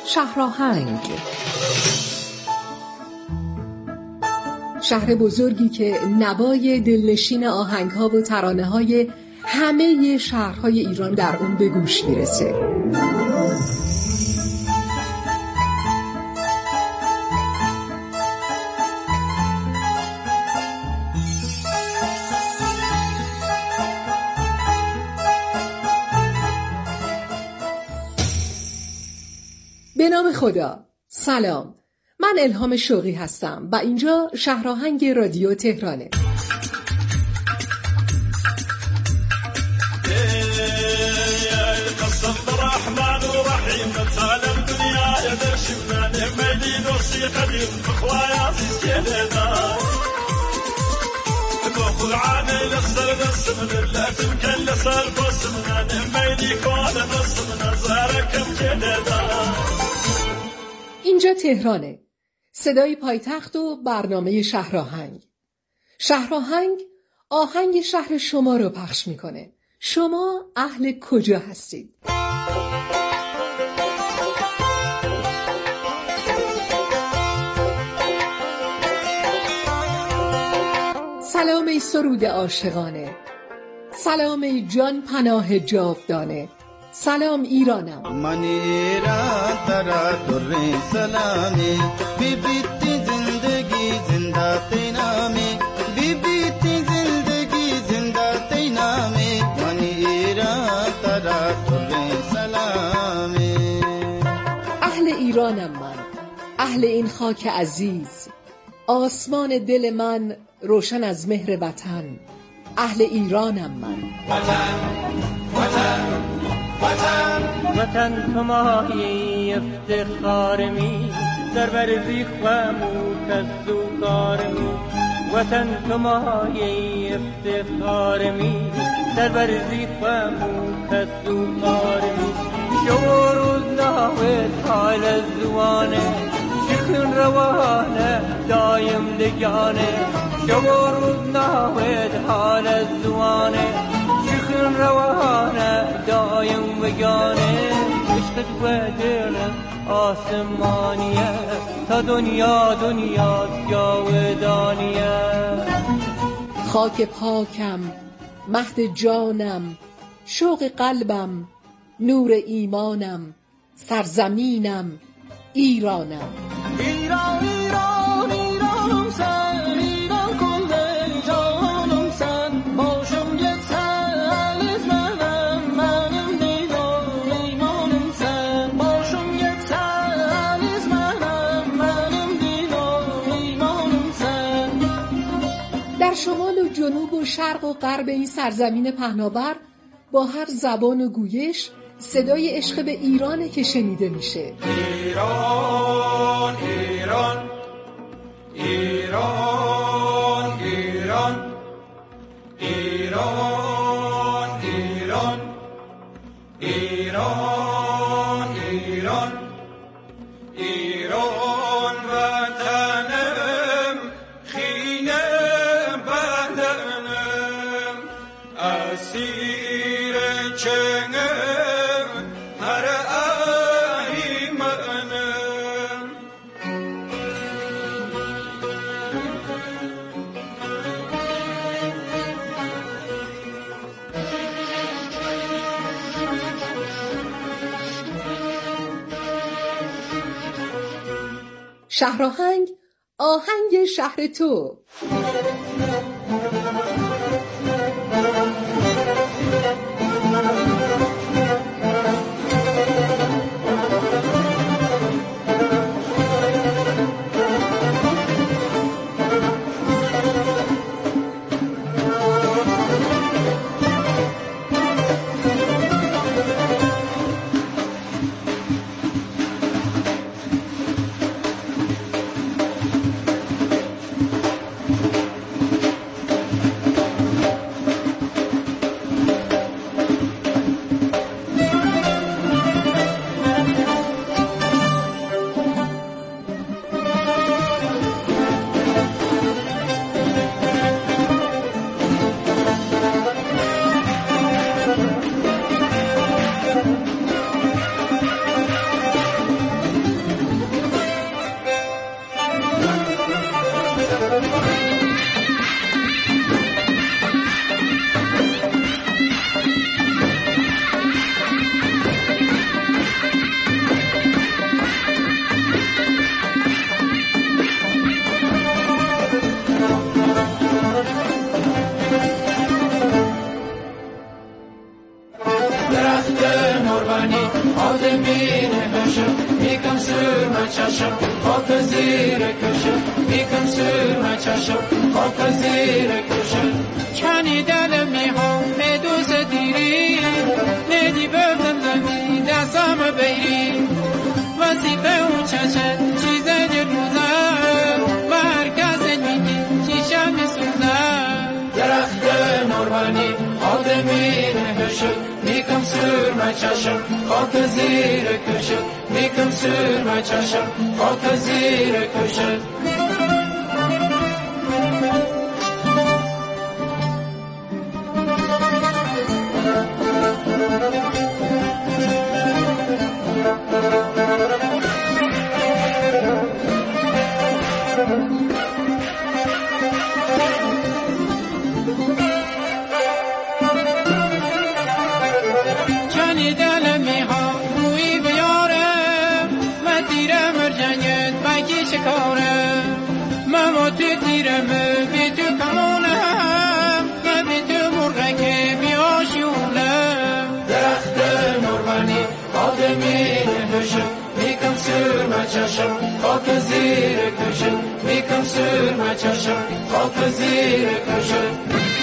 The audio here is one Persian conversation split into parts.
شهرآهنگ، شهر بزرگی که نوای دلنشین آهنگ‌ها و ترانه‌های همه شهرهای ایران در اون به گوش میرسه. به نام خدا. سلام، من الهام شوقی هستم و اینجا شهرآهنگ رادیو تهرانه. اینجا تهرانه، صدای پایتخت و برنامه شهرآهنگ. شهرآهنگ آهنگ شهر شما رو پخش میکنه. شما اهل کجا هستید؟ سلام ای سرود عاشقانه، سلام ای جان پناه جاودانه، سلام ایرانم. من ایران ترا در سلامی، بی بیتی زندگی زنده تینامی، بی بیتی زندگی زنده تینامی، من ایران ترا در سلامی. اهل ایرانم من، اهل این خاک عزیز، آسمان دل من روشن از مهر وطن. اهل ایرانم من. وطن تو مایه افتخار می، در برزی خمود از دوکار می. وطن تو مایه افتخار می، در برزی خمود از دوکار می. شو روز ناوید حال از زوانه، شکن روانه دایم لگانه. شو روز ناوید حال از زوانه، شکن روانه دایم وگانه. عشقت و دلم آسمانیه، تا دنیا دنیا جاودانیه. خاک پاکم، مهد جانم، شوق قلبم، نور ایمانم، سرزمینم ایرانم. ایران ایران ایرانم سن، ایران کل جانم سن. باشم یک سن از منم، منم دیدم ایمانم سن. باشم یک سن از منم، منم دیدم ایمانم سن. در شمال و جنوب و شرق و غرب این سرزمین پهناور با هر زبان و گویش صدای عشق به ایرانه که شنیده میشه. ایران ایران ایران ایران ایران ایران ایران ایران ایران وطنم، خینه بدنم، اسیر چنگم، هر ایمانم. شهرآهنگ، آهنگ شهر تو. آدمین هشم میکم سرم چشم خاک زیر کشم میکم سرم چشم خاک زیر کشم کنی دل میخوام به دوست دیری ندی بردم زمین دستم بیری وظیفه اون چشم چیز روزم و هر کس میگی چیشم میسوزم درخت نورانی آدمین هشم میکم سرم چشم خاک زیر کشم میکم سرم چشم خاک زیر کشم میکم سرم چشم خاک زیر کشم میکم سرم چشم خاک زیر کشم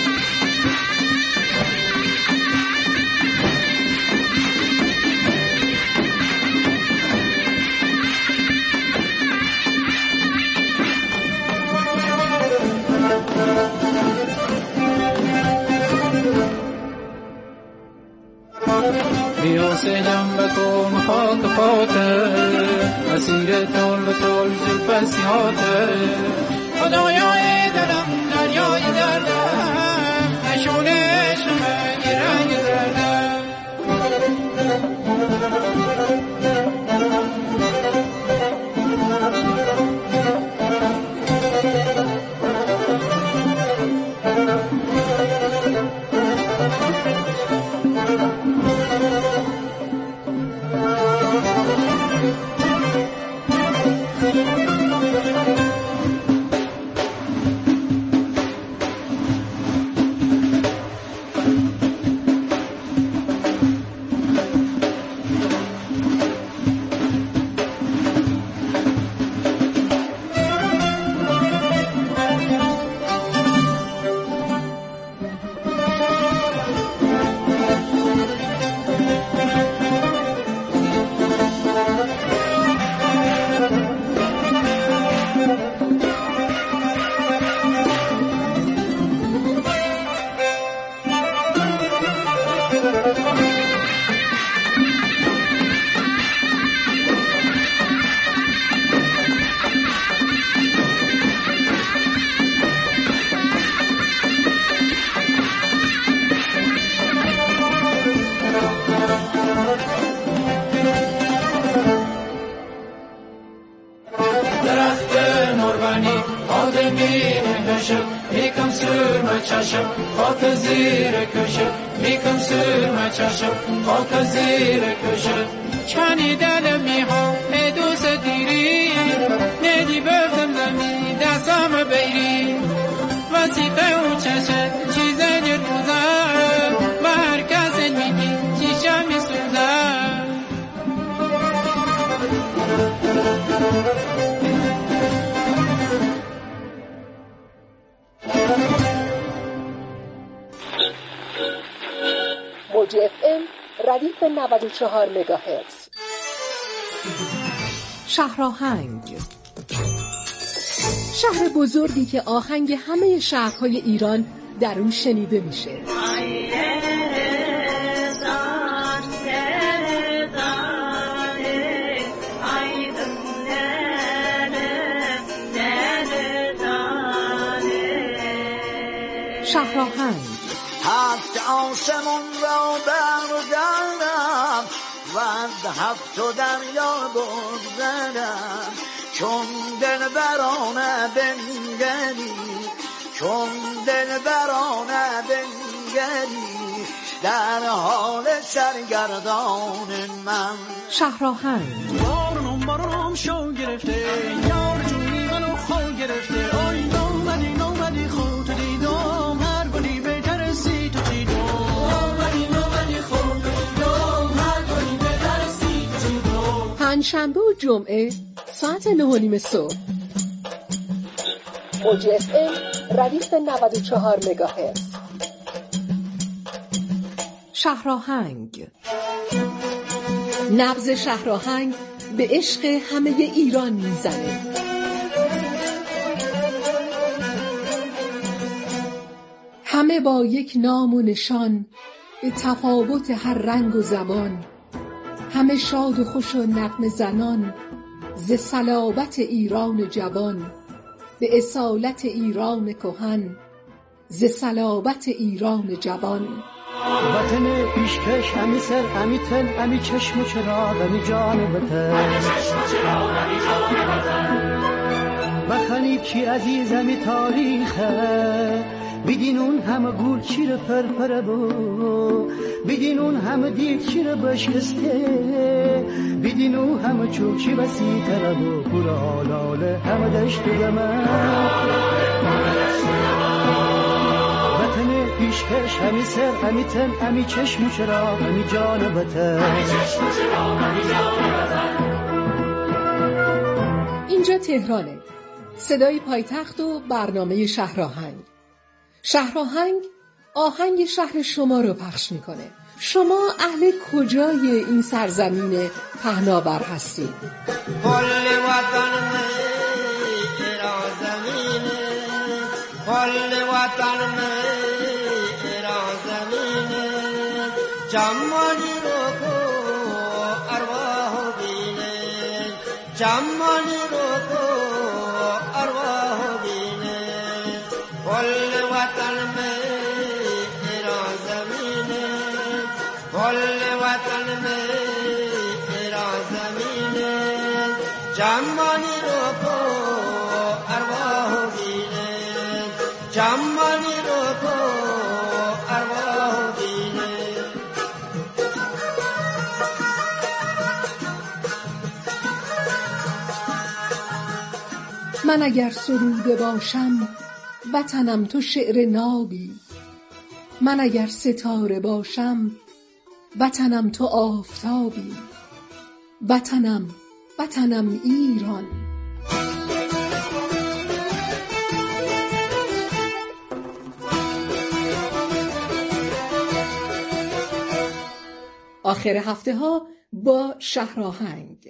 بیاسنم بکن خاک خاطر اسیر تول تول زلف سیاته خدایای دلم دریای دردم نشونه عشق یه رنگ زردم میکم سرم چشم خاک زیر کشم میکم سرم چشم خاک زیر کشم کنی دل میخوام ای دوست دیری ندی بردم زمین دستم بیری وظیفه اون چشم چیز روزم و هر کس میگی چیشم میسوزم موج FM ردیف 94 مگاهرتز. شهرآهنگ، شهر بزرگی که آهنگ همه شهرهای ایران در اون شنیده میشه. شهرآهنگ هفت آسمون را برگردم و هفت دریا بگذرم چون دلبرانه بنگری چون دلبرانه بنگری در حال سرگردان من. شهرآهنگ بارونم شو گرفته یار جونی منو خو گرفته آی نومدی خود دیدم هر گلی بترسی تو دیدم نومدی خود دیدم هر گلی بترسی پنجشنبه و جمعه ساعت 9:30 صبح. موج FM ردیف 94 مگاهرتز. شهرآهنگ. نبض شهرآهنگ به عشق همه ایران میزنه. همه با یک نام و نشان، به تفاوت هر رنگ و زبان، همه شاد و خوش و نغمه زنان، ز صلابت ایران جوان، به اصالت ایران کهن، ز صلابت ایران جوان. وطن پیشکش همی سر همی تن همی چشم و چراغ همی جان وطن، بخنید چی عزیز همی تاریخه، بدین اون همه گول چیره پرپره بو، بدین اون همه دیگ چیره بشکسته، بدین اون همه چوک چی وسیع تره بو، پور آلاله همه دشت زمن. وطن پیشکش همی سر همی تن همی چشم و چراغ همی جان وطن. اینجا تهرانه، صدای پایتخت و برنامه شهرآهنگ. شهرآهنگ آهنگ شهر شما رو پخش میکنه. شما اهل کجای این سرزمین پهناور هستید؟ کل وطن میں تیرا زمین، کل وطن میں تیرا زمین، جمالی رو کو ارواح بینے، جمالی رو کو ارواح بینے، کل وطن میں تیرا زمین، کل وطن میں تیرا زمین، جمالی رو کو ارواح بینے، جمالی رو کو ارواح بینے. من اگر سروده باشم وطنم تو شعر نابی، من اگر ستاره باشم وطنم تو آفتابی، وطنم وطنم ایران. آخر هفته ها با شهرآهنگ.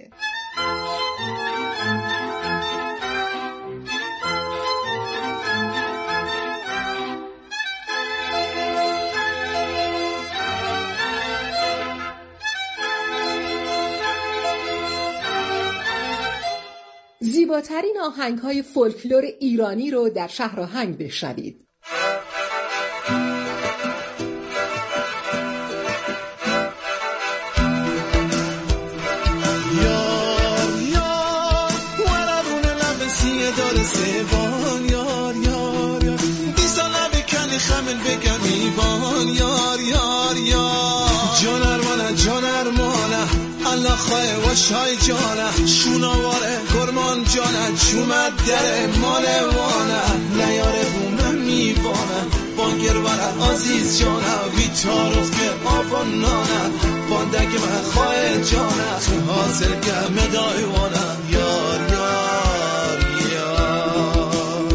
زیباترین آهنگ‌های فولکلور ایرانی رو در شهرآهنگ بشنوید. یار یار ورارون لب سیه داره سیوان، یار یار یار بیسا لب کنی خمن بگم ایوان، یار یار یار جان ارمانه الله خواه و شای جانه، شوناواره گرمان جانه، جومد دره مالوانه، نیاره بومه میوانه، بانگرواره عزیز جانه، وی تاروف که آبان نانه، باندگ من خواه جانه، تو حاصل گمه دایوانه، یار یار یار.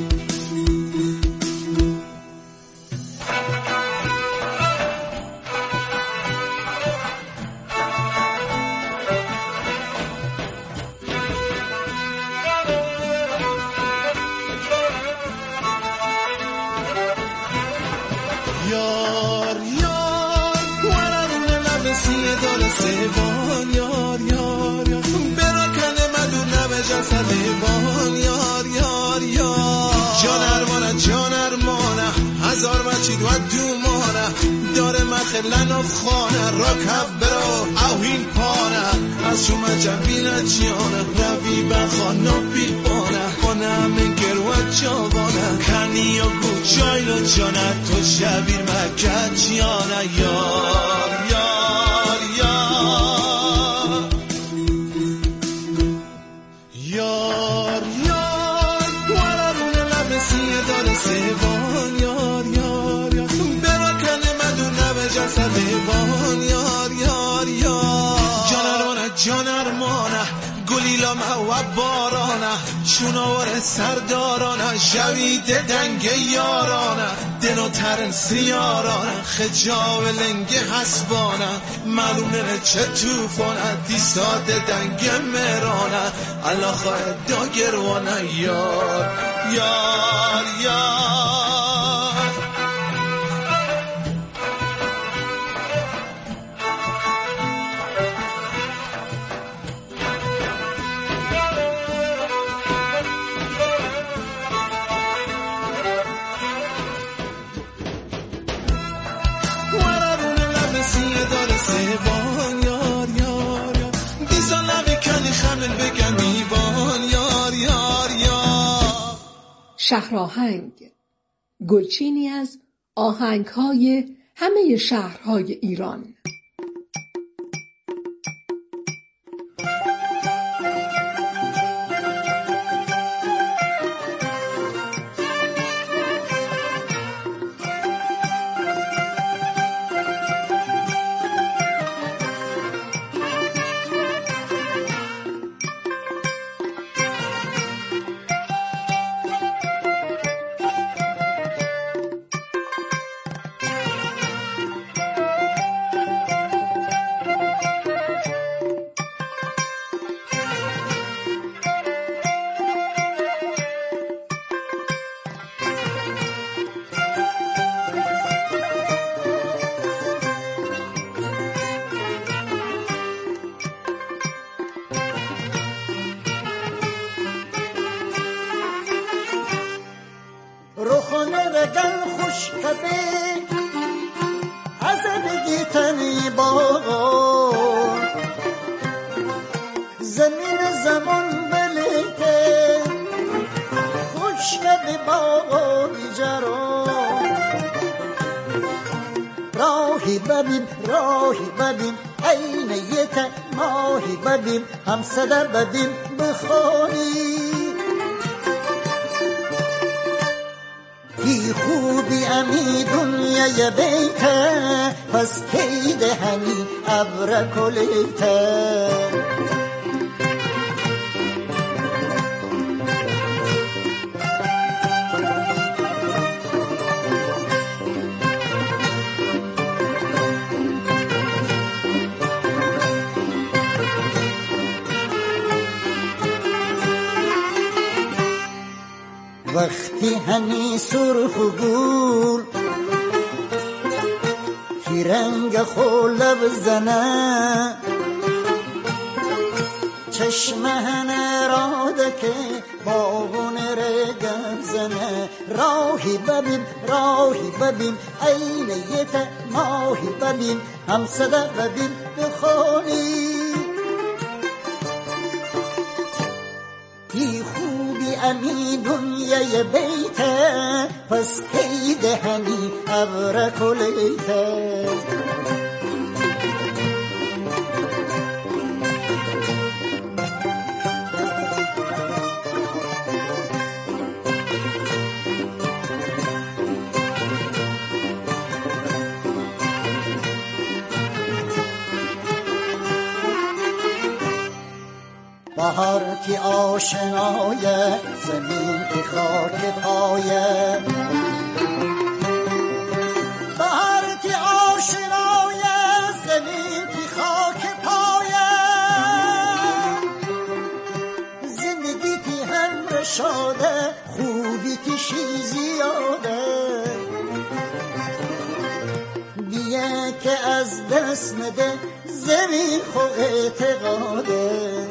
یار یار ورارون لب سیه داره سیوان، یار یار یار براکنه مدور نبه جسد ایوان، یار یار یار جان ارمانه هزار مچید و دومانه، داره مخلن و خانه را کب برا اوین پانه، از شما جنبین جیانه روی بخانه بیلبانه، خانه من گروه جوانه کنی و گو جایلو جانه، تو شبیر مکت جیانه، یار یار یار یار یار ورارون لب سیه داره سیوان، یار یار یار براکنه مدور نبه جسد ایوان، یار یار یار جان ارمانه ایلا و بارانه شونوار سردارانه جوید دنگ یارانه دنو ترن سیارانه خجاو لنگ حسبانه معلومه چه توفانه دیساد دنگ مرانه الله خواهد داگروانه یار یار یار سیوان یار یار یار دیزا لبی کنی خمل بگن میوان یار یار یار. شهرآهنگ، گلچینی از آهنگ‌های همه شهرهای ایران. راهی ببین عینیت ماهی ببین همسده ببین بخوانی کی خوبی امی دنیای بیته پس کی دهنی ابرکلیته وقتی همی سرخ و گول کی رنگ خوله بزنه چشم هنه راده که باغون رگم زنه راهی ببین عینیت ماهی ببین همسده ببین بخونی کی خوبی امی دنیای بیته پس کی دهنی ابرکلیته بهار کی آشنای زمین کی خاک پایه بهار کی آشنای زمین کی خاک پایه زندگی کی هم رشاده خوبی کی زیاده بیه که از دست نده زمین خو اعتقاده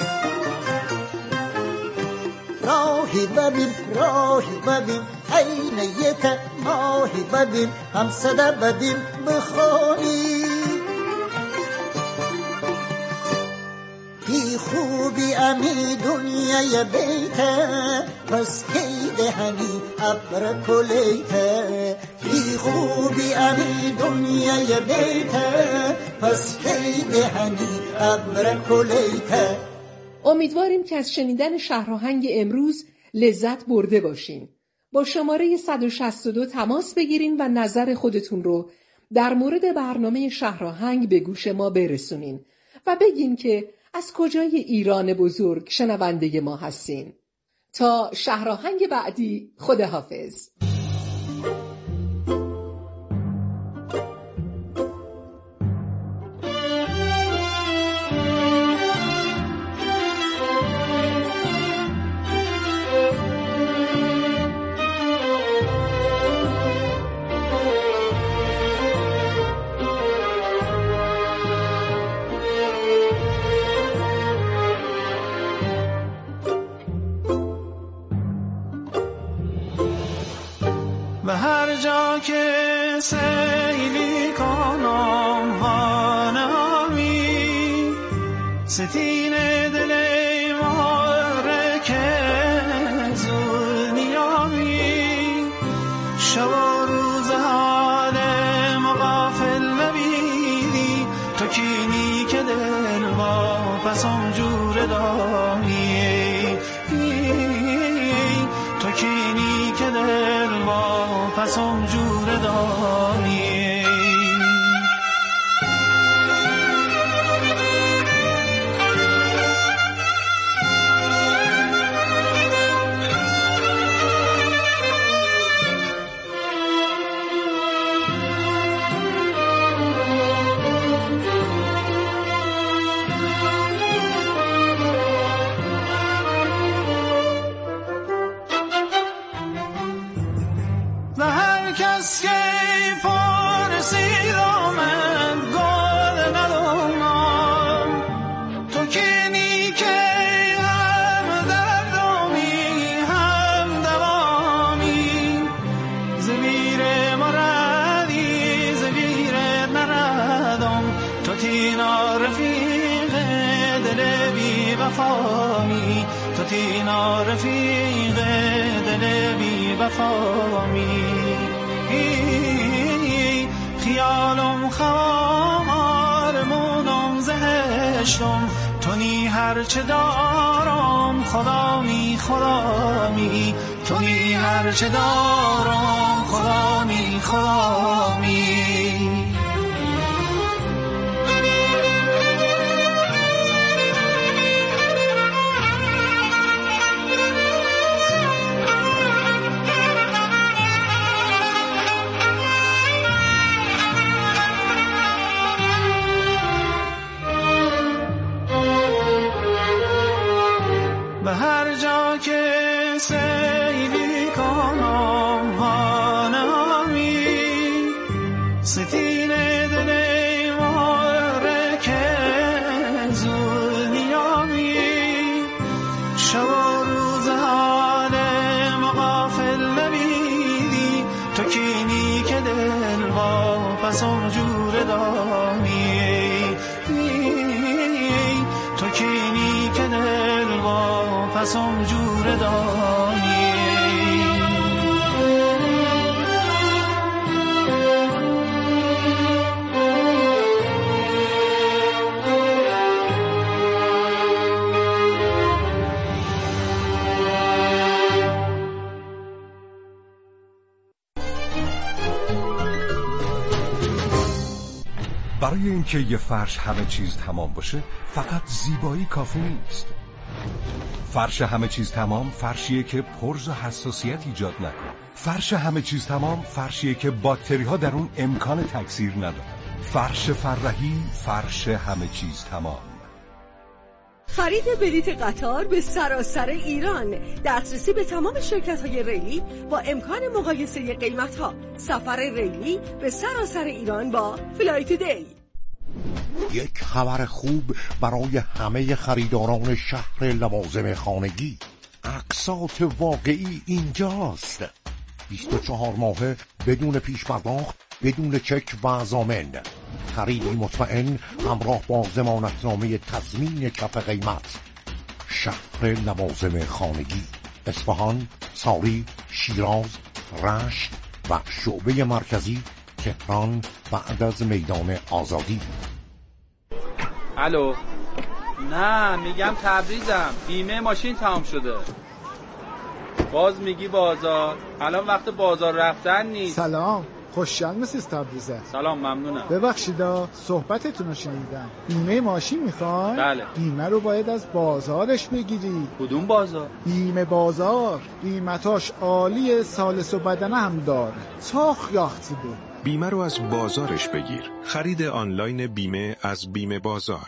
راهی ببین عینیت ماهی ببین همسده ببین بخونی کی خوبی امی دنیای بیته پس کی دهنی ابرکلیته کی خوبی امی دنیای بیته پس کی دهنی ابرکلیته. امیدواریم که از شنیدن شهرآهنگ امروز لذت برده باشین. با شماره 162 تماس بگیرین و نظر خودتون رو در مورد برنامه شهرآهنگ به گوش ما برسونین و بگین که از کجای ایران بزرگ شنونده ما هستین؟ تا شهرآهنگ بعدی، خداحافظ. به هر جا که سیلی کنم وانامی ستین دل ماره که زود نیامی شب و روز حال مغافل نبینی تو کینی که دل واپسم جور دامی تو کینی که دل واپسم جور دامی کس که پرسید آمد گل ندانم تو کینی که هم دردامی هم دوامی زمیر مرادی زمیر نردم تو تینا رفیق دل بی وفامی تو تینا رفیق دل بی وفامی خیالم خمار مونم زهشتم تو نی هرچه دارم خدا می خدا می تو نی هرچه دارم خدا می خدا می به هر جا که سیلی کنم وانامی ستین دل ماره که زود نیامی شب و روز حال مغافل نبینی تو کینی که دل واپسم جور دامی تو کینی که دل واپسم جور دامی برای اینکه یه فرش همه چیز تمام باشه فقط زیبایی کافی نیست. فرش همه چیز تمام فرشیه که پرز و حساسیت ایجاد نکنه. فرش همه چیز تمام فرشیه که باکتری ها در اون امکان تکثیر ندارن. فرش فرحی، فرش همه چیز تمام. خرید بلیت قطار به سراسر ایران، دسترسی به تمام شرکت‌های ریلی با امکان مقایسه قیمت‌ها، سفر ریلی به سراسر ایران با فلای تودی. یک خبر خوب برای همه خریداران شهر لوازم خانگی. اقساط واقعی اینجاست. 24 ماهه بدون پیش پرداخت، بدون چک و ضامن. خریدی مطمئن همراه با ضمانتنامه تضمین کف قیمت. شهر لوازم خانگی، اصفهان، ساری، شیراز، رشت و شعبه مرکزی تهران بعد از میدان آزادی. الو، نه میگم تبریزم، بیمه ماشین تمام شده. باز میگی بازار، الان وقت بازار رفتن نیست. سلام، خوشحال مسیز تبریزه. سلام، ممنونم. ببخشیدا صحبتتون رو شنیدم. بیمه ماشین میخوای؟ بله. بیمه رو باید از بازارش بگیری. کدوم بازار؟ بیمه بازار. قیمتاش عالیه، سالس و بدنه هم داره. چاخ یاختی بود. بیمه رو از بازارش بگیر. خرید آنلاین بیمه از بیمه بازار.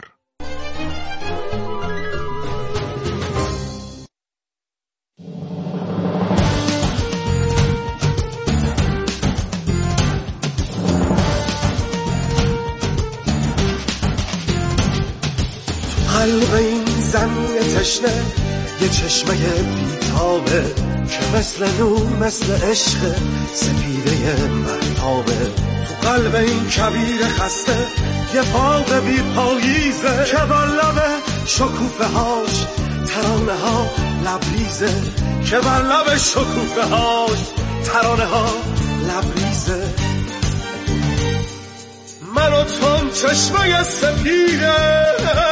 قلب این زمین تشنه یه چشمه بیتابه که مثل نور مثل عشق سپیده مهتابه. تو قلب این کبیر خسته یه باغ بی پاییزه که بر لب شکوفه هاش ترانه ها لبریزه، که بر لب شکوفه هاش ترانه ها لبریزه. من و تو چشمه سپیده،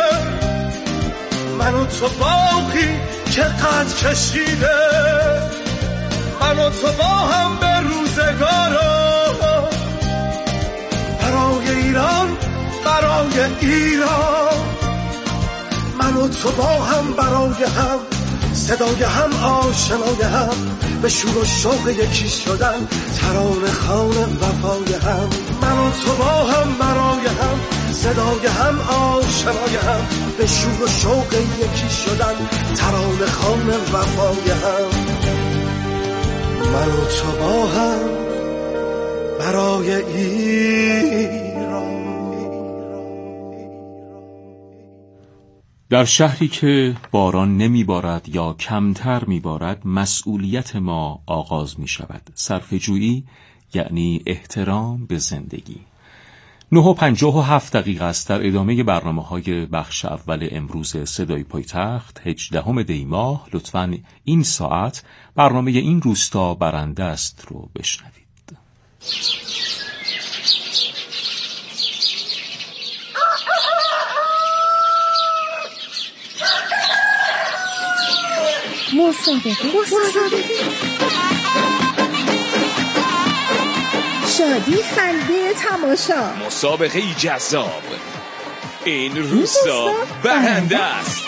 من و تو باقی که قد کشیده، من و تو با هم به روزگارا، برای ایران برای ایران. من و تو با هم برای هم، صدای هم آشنای هم، به شور و شوق یکی شدن، ترانه خوان وفای هم. من و تو با هم برای هم، صدای هم آشنای هم، به شور و شوق یکی شدن، ترانه خوان وفای هم. من و تو با هم برای ایران. در شهری که باران نمیبارد یا کمتر میبارد، مسئولیت ما آغاز می شود. صرفه‌جویی یعنی احترام به زندگی. 9:57 است. در ادامه برنامه‌های بخش اول امروز صدای پایتخت 18 دی ماه، لطفاً این ساعت برنامه این روستا برنده است رو بشنوید. مسابقه شادی، خنده، تماشا، مسابقه جذاب. این روستا برنده است.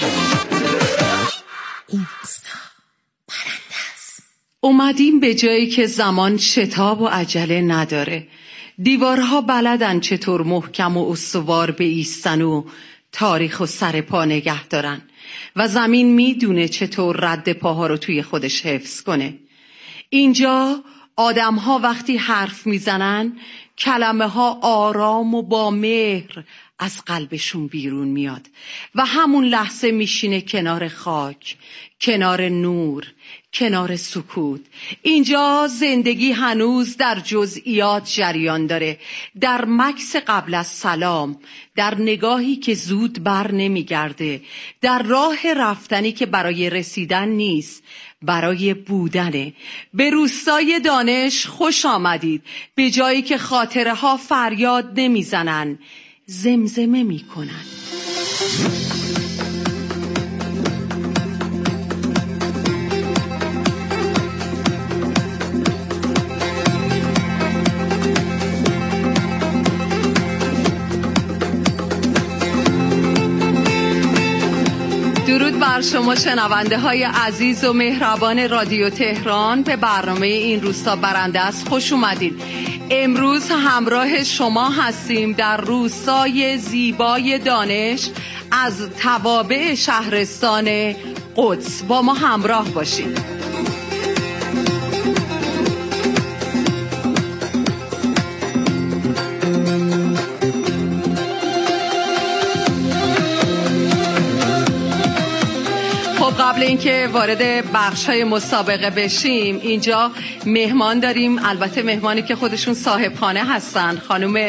این روستا برنده است. اومدیم به جایی که زمان شتاب و عجله نداره. دیوارها بلدن چطور محکم و استوار بایستن و تاریخ و سر پا نگه دارن و زمین میدونه چطور رد پاها رو توی خودش حفظ کنه. اینجا آدم‌ها وقتی حرف میزنن کلمه ها آرام و با مهر از قلبشون بیرون میاد و همون لحظه میشینه کنار خاک، کنار نور، کنار سکوت. اینجا زندگی هنوز در جزئیات جریان داره، در مکث قبل از سلام، در نگاهی که زود بر نمیگرده، در راه رفتنی که برای رسیدن نیست، برای بودنه. به روستای دانش خوش آمدید، به جایی که خاطره ها فریاد نمیزنن، زمزمه میکنن. درود بر شما شنونده های عزیز و مهربان رادیو تهران. به برنامه این روستا برنده است خوش اومدید. امروز همراه شما هستیم در روستای زیبای دانش از توابع شهرستان قدس. با ما همراه باشید. قبل اینکه وارد بخش‌های مسابقه بشیم، اینجا مهمان داریم، البته مهمانی که خودشون صاحب خانه هستن، خانم